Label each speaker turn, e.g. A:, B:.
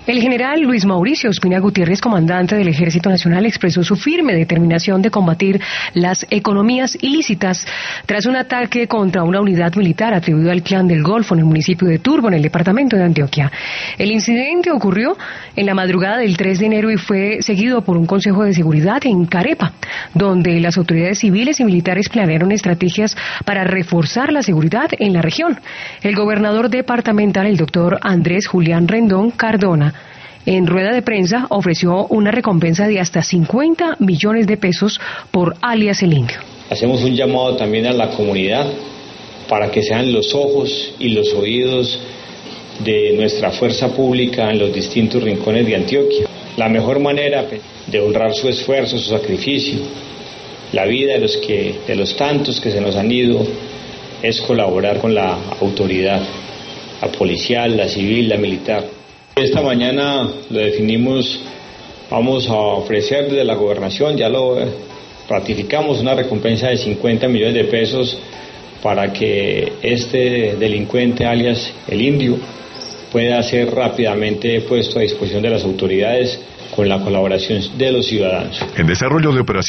A: El general Luis Mauricio Ospina Gutiérrez, comandante del Ejército Nacional, expresó su firme determinación de combatir las economías ilícitas tras un ataque contra una unidad militar atribuida al Clan del Golfo en el municipio de Turbo, en el departamento de Antioquia. El incidente ocurrió en la madrugada del 3 de enero y fue seguido por un consejo de seguridad en Carepa, donde las autoridades civiles y militares planearon estrategias para reforzar la seguridad en la región. El gobernador departamental, el doctor Andrés Julián Rendón Cardona, en rueda de prensa ofreció una recompensa de hasta 50 millones de pesos por alias El Indio.
B: Hacemos un llamado también a la comunidad para que sean los ojos y los oídos de nuestra fuerza pública en los distintos rincones de Antioquia. La mejor manera de honrar su esfuerzo, su sacrificio, la vida de los tantos que se nos han ido, es colaborar con la autoridad, la policial, la civil, la militar. Esta mañana lo definimos, vamos a ofrecer desde la gobernación, ya lo ratificamos, una recompensa de 50 millones de pesos para que este delincuente alias El Indio pueda ser rápidamente puesto a disposición de las autoridades con la colaboración de los ciudadanos.
C: En desarrollo de operaciones.